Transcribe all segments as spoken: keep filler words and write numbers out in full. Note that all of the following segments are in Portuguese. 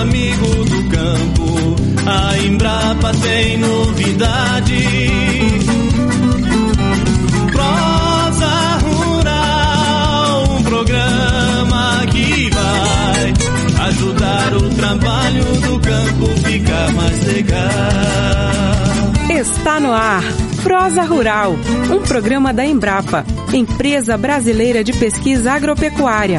amigo do campo, a Embrapa tem novidade. Prosa Rural, um programa que vai ajudar o trabalho do campo ficar mais legal. Está no ar Prosa Rural, um programa da Embrapa, Empresa Brasileira de Pesquisa Agropecuária.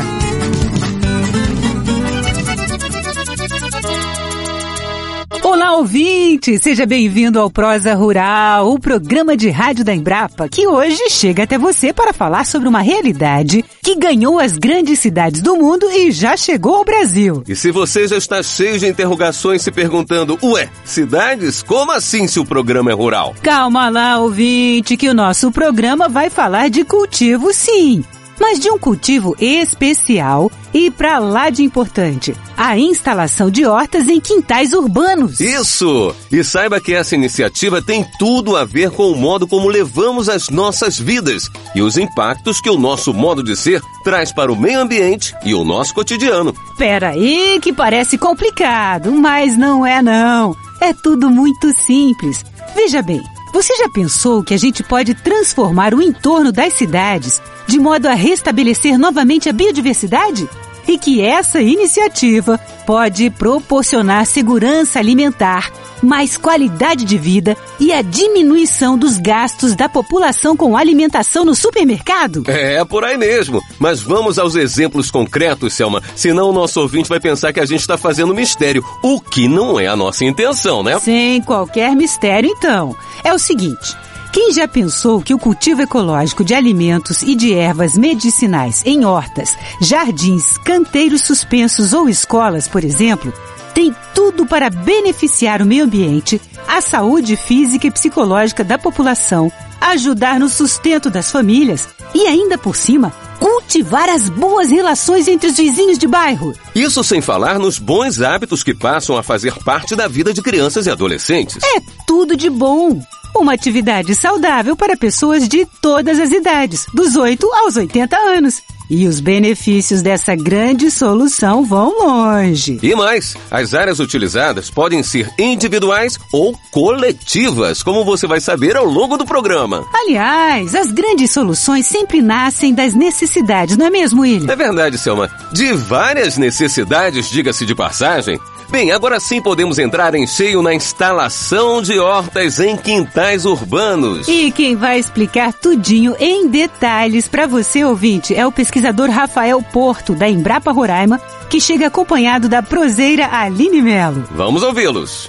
Olá, ouvinte! Seja bem-vindo ao Prosa Rural, o programa de rádio da Embrapa, que hoje chega até você para falar sobre uma realidade que ganhou as grandes cidades do mundo e já chegou ao Brasil. E se você já está cheio de interrogações se perguntando, ué, cidades? Como assim se o programa é rural? Calma lá, ouvinte, que o nosso programa vai falar de cultivo, sim. Mas de um cultivo especial e pra lá de importante, a instalação de hortas em quintais urbanos. Isso! E saiba que essa iniciativa tem tudo a ver com o modo como levamos as nossas vidas e os impactos que o nosso modo de ser traz para o meio ambiente e o nosso cotidiano. Pera aí que parece complicado, mas não é não. É tudo muito simples. Veja bem, você já pensou que a gente pode transformar o entorno das cidades de modo a restabelecer novamente a biodiversidade? E que essa iniciativa pode proporcionar segurança alimentar, mais qualidade de vida e a diminuição dos gastos da população com alimentação no supermercado? É, por aí mesmo. Mas vamos aos exemplos concretos, Selma. Senão o nosso ouvinte vai pensar que a gente está fazendo mistério, o que não é a nossa intenção, né? Sem qualquer mistério, então. É o seguinte... Quem já pensou que o cultivo ecológico de alimentos e de ervas medicinais em hortas, jardins, canteiros suspensos ou escolas, por exemplo, tem tudo para beneficiar o meio ambiente, a saúde física e psicológica da população, ajudar no sustento das famílias e ainda por cima, cultivar as boas relações entre os vizinhos de bairro? Isso sem falar nos bons hábitos que passam a fazer parte da vida de crianças e adolescentes. É tudo de bom. Uma atividade saudável para pessoas de todas as idades, dos oito aos oitenta anos. E os benefícios dessa grande solução vão longe. E mais, as áreas utilizadas podem ser individuais ou coletivas, como você vai saber ao longo do programa. Aliás, as grandes soluções sempre nascem das necessidades, não é mesmo, William? É verdade, Selma. De várias necessidades, diga-se de passagem. Bem, agora sim podemos entrar em cheio na instalação de hortas em quintais urbanos. E quem vai explicar tudinho em detalhes para você, ouvinte, é o pesquisador Rafael Porto, da Embrapa Roraima, que chega acompanhado da proseira Aline Melo. Vamos ouvi-los.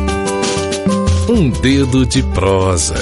Um dedo de prosa.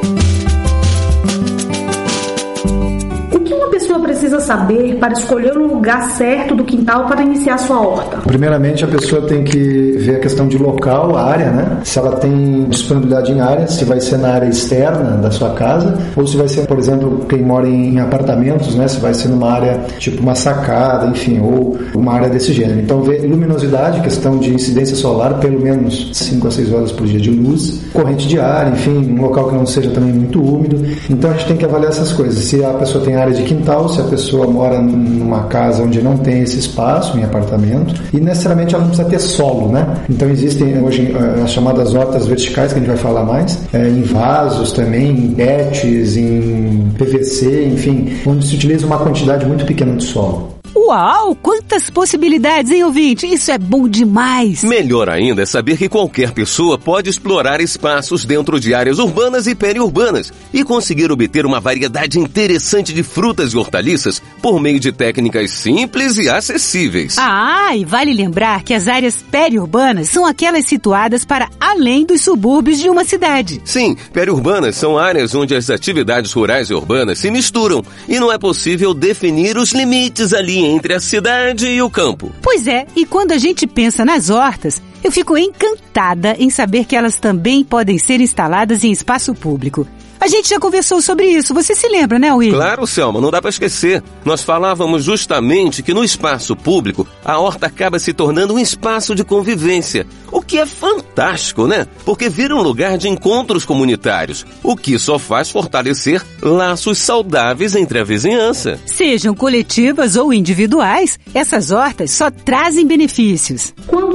Precisa saber para escolher o lugar certo do quintal para iniciar sua horta? Primeiramente, a pessoa tem que ver a questão de local, a área, né? Se ela tem disponibilidade em área, se vai ser na área externa da sua casa, ou se vai ser, por exemplo, quem mora em apartamentos, né? Se vai ser numa área tipo uma sacada, enfim, ou uma área desse gênero. Então, ver luminosidade, questão de incidência solar, pelo menos cinco a seis horas por dia de luz, corrente de ar, enfim, um local que não seja também muito úmido. Então, a gente tem que avaliar essas coisas. Se a pessoa tem área de quintal, se a pessoa mora numa casa onde não tem esse espaço, em apartamento, e necessariamente ela não precisa ter solo, né? Então existem hoje as chamadas hortas verticais, que a gente vai falar mais, é, em vasos também, em bets, em P V C, enfim, onde se utiliza uma quantidade muito pequena de solo. Uau, quantas possibilidades, hein, ouvinte? Isso é bom demais! Melhor ainda é saber que qualquer pessoa pode explorar espaços dentro de áreas urbanas e periurbanas e conseguir obter uma variedade interessante de frutas e hortaliças por meio de técnicas simples e acessíveis. Ah, e vale lembrar que as áreas periurbanas são aquelas situadas para além dos subúrbios de uma cidade. Sim, periurbanas são áreas onde as atividades rurais e urbanas se misturam e não é possível definir os limites ali entre a cidade e o campo. Pois é, e quando a gente pensa nas hortas, eu fico encantada em saber que elas também podem ser instaladas em espaço público. A gente já conversou sobre isso, você se lembra, né, Will? Claro, Selma, não dá para esquecer. Nós falávamos justamente que no espaço público, a horta acaba se tornando um espaço de convivência, o que é fantástico, né? Porque vira um lugar de encontros comunitários, o que só faz fortalecer laços saudáveis entre a vizinhança. Sejam coletivas ou individuais, essas hortas só trazem benefícios. Quando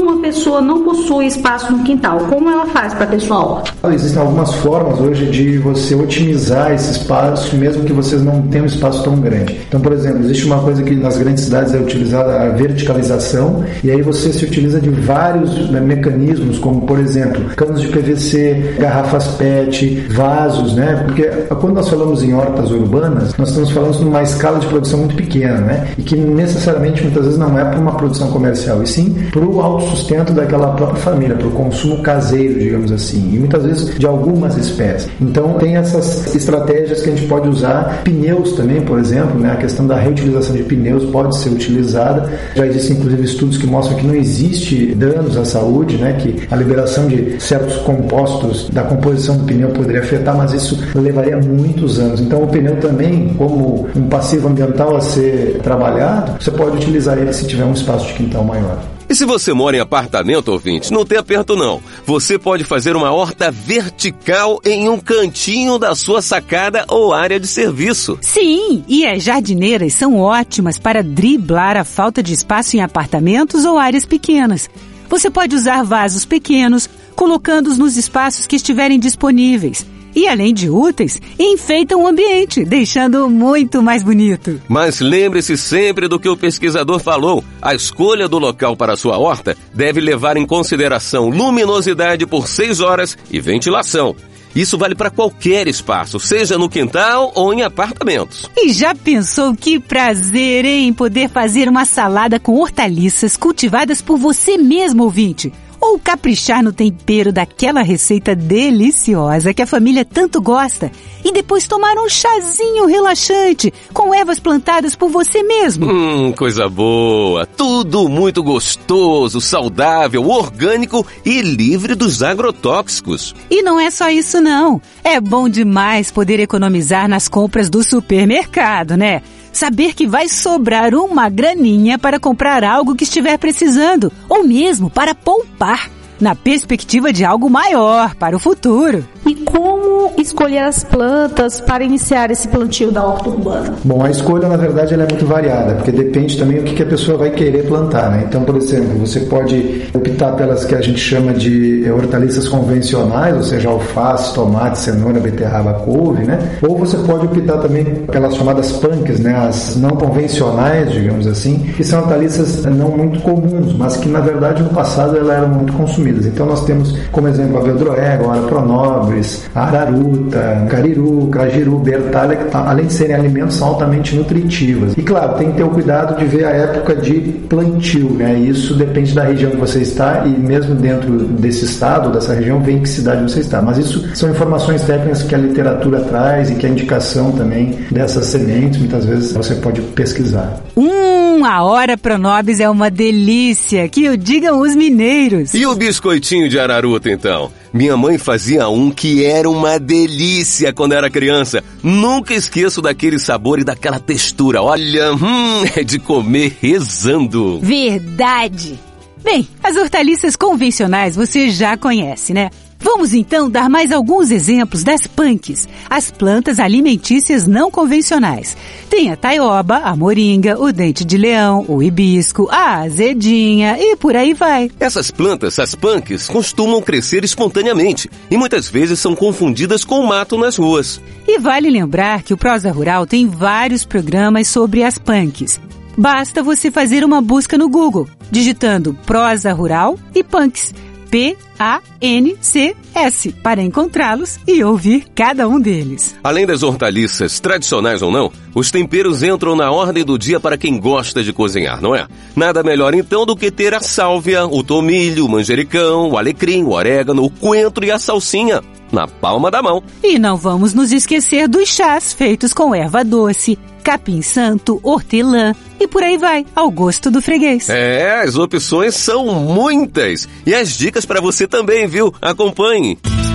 uma pessoa não possui espaço no quintal, como ela faz para ter sua horta? Existem algumas formas hoje de você otimizar esse espaço, mesmo que vocês não tenham um espaço tão grande. Então, por exemplo, existe uma coisa que nas grandes cidades é utilizada, a verticalização, e aí você se utiliza de vários, né, mecanismos, como, por exemplo, canos de P V C, garrafas P E T, vasos, né? Porque quando nós falamos em hortas urbanas, nós estamos falando de uma escala de produção muito pequena, né? E que necessariamente, muitas vezes, não é para uma produção comercial, e sim para o autossustento daquela própria família, para o consumo caseiro, digamos assim, e muitas vezes de algumas espécies. Então, tem essas estratégias que a gente pode usar. Pneus também, por exemplo, né? A questão da reutilização de pneus pode ser utilizada. Já existem, inclusive, estudos que mostram que não existe danos à saúde, né? Que a liberação de certos compostos da composição do pneu poderia afetar, mas isso levaria muitos anos. Então, o pneu também, como um passivo ambiental a ser trabalhado, você pode utilizar ele se tiver um espaço de quintal maior. E se você mora em apartamento, ouvinte, não tem aperto não. Você pode fazer uma horta vertical em um cantinho da sua sacada ou área de serviço. Sim, e as jardineiras são ótimas para driblar a falta de espaço em apartamentos ou áreas pequenas. Você pode usar vasos pequenos, colocando-os nos espaços que estiverem disponíveis. E, além de úteis, enfeitam o ambiente, deixando muito mais bonito. Mas lembre-se sempre do que o pesquisador falou. A escolha do local para a sua horta deve levar em consideração luminosidade por seis horas e ventilação. Isso vale para qualquer espaço, seja no quintal ou em apartamentos. E já pensou que prazer, hein? Poder fazer uma salada com hortaliças cultivadas por você mesmo, ouvinte? Ou caprichar no tempero daquela receita deliciosa que a família tanto gosta e depois tomar um chazinho relaxante com ervas plantadas por você mesmo. Hum, coisa boa! Tudo muito gostoso, saudável, orgânico e livre dos agrotóxicos. E não é só isso não. É bom demais poder economizar nas compras do supermercado, né? Saber que vai sobrar uma graninha para comprar algo que estiver precisando, ou mesmo para poupar, na perspectiva de algo maior para o futuro. E como escolher as plantas para iniciar esse plantio da horta urbana? Bom, a escolha, na verdade, ela é muito variada, porque depende também do que a pessoa vai querer plantar, né? Então, por exemplo, você pode optar pelas que a gente chama de hortaliças convencionais, ou seja, alface, tomate, cenoura, beterraba, couve, né? Ou você pode optar também pelas chamadas punks, né? As não convencionais, digamos assim, que são hortaliças não muito comuns, mas que, na verdade, no passado elas eram muito consumidas. Então nós temos como exemplo a Veldroega, a Pronobis, a Araruta, Cariru, Crajiru, Bertalha, que além de serem alimentos, são altamente nutritivas. E claro, tem que ter o cuidado de ver a época de plantio, né? Isso depende da região que você está e mesmo dentro desse estado, dessa região, vem em que cidade você está. Mas isso são informações técnicas que a literatura traz e que a indicação também dessas sementes, muitas vezes você pode pesquisar. Hum, a Hora Pronobis é uma delícia, que o digam os mineiros. E o biscoitinho de Araruta, então? Minha mãe fazia um que era uma delícia quando era criança. Nunca esqueço daquele sabor e daquela textura. Olha, hum, é de comer rezando. Verdade! Bem, as hortaliças convencionais você já conhece, né? Vamos então dar mais alguns exemplos das punks, as plantas alimentícias não convencionais. Tem a taioba, a moringa, o dente de leão, o hibisco, a azedinha e por aí vai. Essas plantas, as punks, costumam crescer espontaneamente e muitas vezes são confundidas com mato nas ruas. E vale lembrar que o Prosa Rural tem vários programas sobre as punks. Basta você fazer uma busca no Google, digitando Prosa Rural e punks. P A N C S, para encontrá-los e ouvir cada um deles. Além das hortaliças, tradicionais ou não, os temperos entram na ordem do dia para quem gosta de cozinhar, não é? Nada melhor então do que ter a sálvia, o tomilho, o manjericão, o alecrim, o orégano, o coentro e a salsinha na palma da mão. E não vamos nos esquecer dos chás feitos com erva doce, capim-santo, hortelã e por aí vai, ao gosto do freguês. É, as opções são muitas. E as dicas para você também, viu? Acompanhe.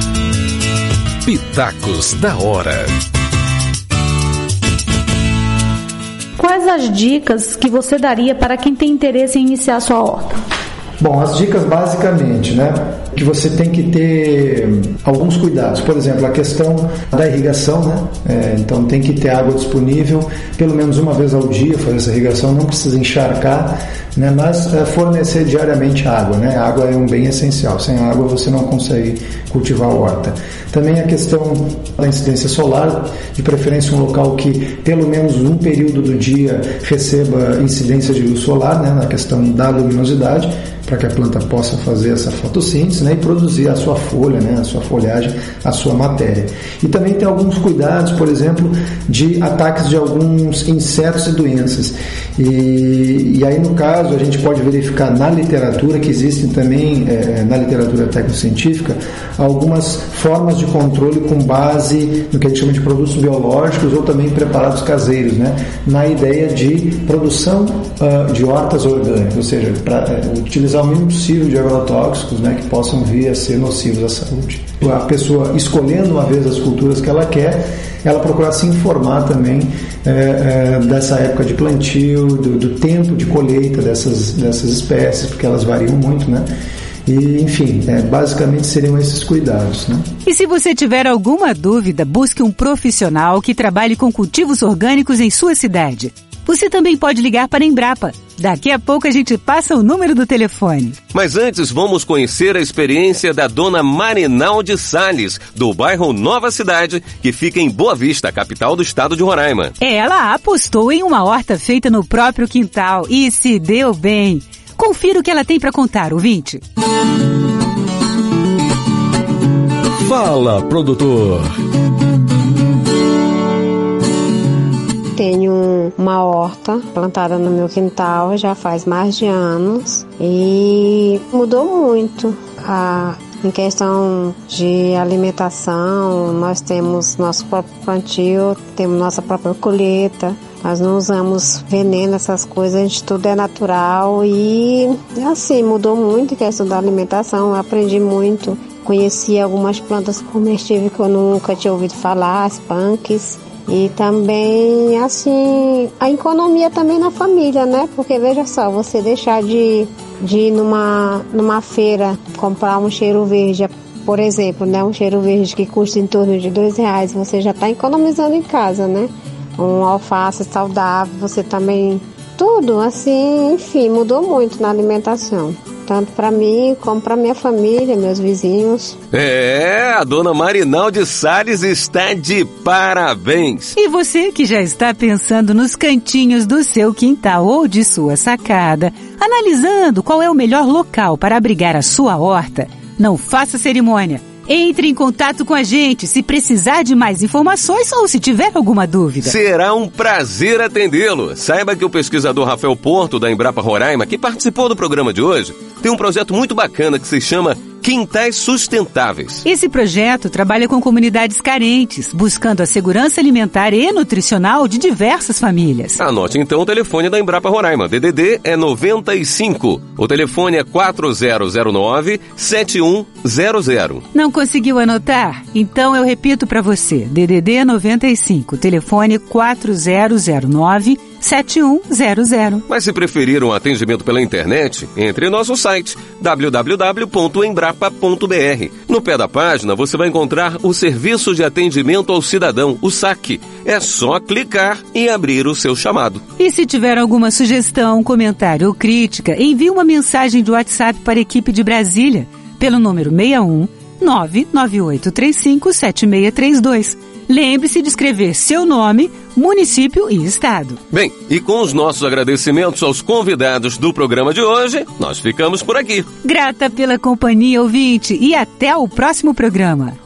Pitacos da Hora. Quais as dicas que você daria para quem tem interesse em iniciar sua horta? Bom, as dicas basicamente, né? Que você tem que ter alguns cuidados. Por exemplo, a questão da irrigação, né? É, então tem que ter água disponível pelo menos uma vez ao dia, fazer essa irrigação, não precisa encharcar, né? Mas é, fornecer diariamente água, né? A água é um bem essencial. Sem água você não consegue cultivar a horta. Também a questão da incidência solar, de preferência um local que pelo menos um período do dia receba incidência de luz solar, né? Na questão da luminosidade, para que a planta possa fazer essa fotossíntese, né, e produzir a sua folha, né, a sua folhagem, a sua matéria. E também tem alguns cuidados, por exemplo, de ataques de alguns insetos e doenças. E, e aí, no caso, a gente pode verificar na literatura, que existem também, é, na literatura tecnocientífica, algumas formas de controle com base no que a gente chama de produtos biológicos ou também preparados caseiros, né, na ideia de produção uh, de hortas orgânicas, ou seja, para uh, utilizar o mínimo possível de agrotóxicos, né, que possam vir a ser nocivos à saúde. A pessoa escolhendo uma vez as culturas que ela quer, ela procurar se informar também é, é, dessa época de plantio, do, do tempo de colheita dessas, dessas espécies, porque elas variam muito, né? E, enfim, é, basicamente seriam esses cuidados, né? E se você tiver alguma dúvida, busque um profissional que trabalhe com cultivos orgânicos em sua cidade. Você também pode ligar para a Embrapa. Daqui a pouco a gente passa o número do telefone. Mas antes vamos conhecer a experiência da dona Marinalde Salles, do bairro Nova Cidade, que fica em Boa Vista, capital do estado de Roraima. Ela apostou em uma horta feita no próprio quintal e se deu bem. Confira o que ela tem para contar, ouvinte. Fala, produtor. Tenho uma horta plantada no meu quintal já faz mais de anos e mudou muito. A, em questão de alimentação, nós temos nosso próprio plantio, temos nossa própria colheita. Nós não usamos veneno, essas coisas, a gente tudo é natural e assim, mudou muito a questão da alimentação. Eu aprendi muito, conheci algumas plantas comestíveis que eu nunca tinha ouvido falar, as punks. E também, assim, a economia também na família, né? Porque, veja só, você deixar de, de ir numa, numa feira comprar um cheiro verde, por exemplo, né? Um cheiro verde que custa em torno de dois reais, você já está economizando em casa, né? Um alface saudável, você também... Tudo, assim, enfim, mudou muito na alimentação. Tanto para mim, como para minha família, meus vizinhos. É, a dona Marinalde Salles está de parabéns. E você que já está pensando nos cantinhos do seu quintal ou de sua sacada, analisando qual é o melhor local para abrigar a sua horta, não faça cerimônia. Entre em contato com a gente se precisar de mais informações ou se tiver alguma dúvida. Será um prazer atendê-lo. Saiba que o pesquisador Rafael Porto, da Embrapa Roraima, que participou do programa de hoje, tem um projeto muito bacana que se chama Quintais Sustentáveis. Esse projeto trabalha com comunidades carentes, buscando a segurança alimentar e nutricional de diversas famílias. Anote então o telefone da Embrapa Roraima. D D D é noventa e cinco. O telefone é quatro zero zero nove, sete um zero zero. Não conseguiu anotar? Então eu repito para você. D D D noventa e cinco. Telefone quatro zero zero nove, sete um zero zero. Mas se preferir um atendimento pela internet, entre em nosso site w w w ponto embrapa ponto b r. No pé da página você vai encontrar o Serviço de Atendimento ao Cidadão, o S A C. É só clicar e abrir o seu chamado. E se tiver alguma sugestão, comentário ou crítica, envie uma mensagem de WhatsApp para a equipe de Brasília pelo número seis um nove nove oito três cinco sete seis três dois. Lembre-se de escrever seu nome, município e estado. Bem, e com os nossos agradecimentos aos convidados do programa de hoje, nós ficamos por aqui. Grata pela companhia, ouvinte, e até o próximo programa.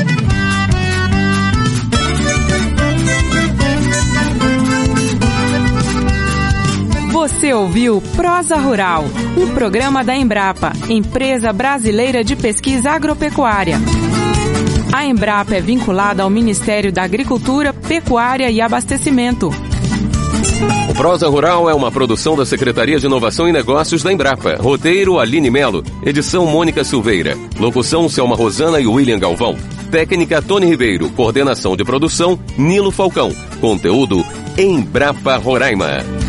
Você ouviu Prosa Rural, um programa da Embrapa, Empresa Brasileira de Pesquisa Agropecuária. A Embrapa é vinculada ao Ministério da Agricultura, Pecuária e Abastecimento. O Prosa Rural é uma produção da Secretaria de Inovação e Negócios da Embrapa. Roteiro Aline Melo. Edição Mônica Silveira. Locução Selma Rosana e William Galvão. Técnica Tony Ribeiro. Coordenação de produção Nilo Falcão. Conteúdo Embrapa Roraima.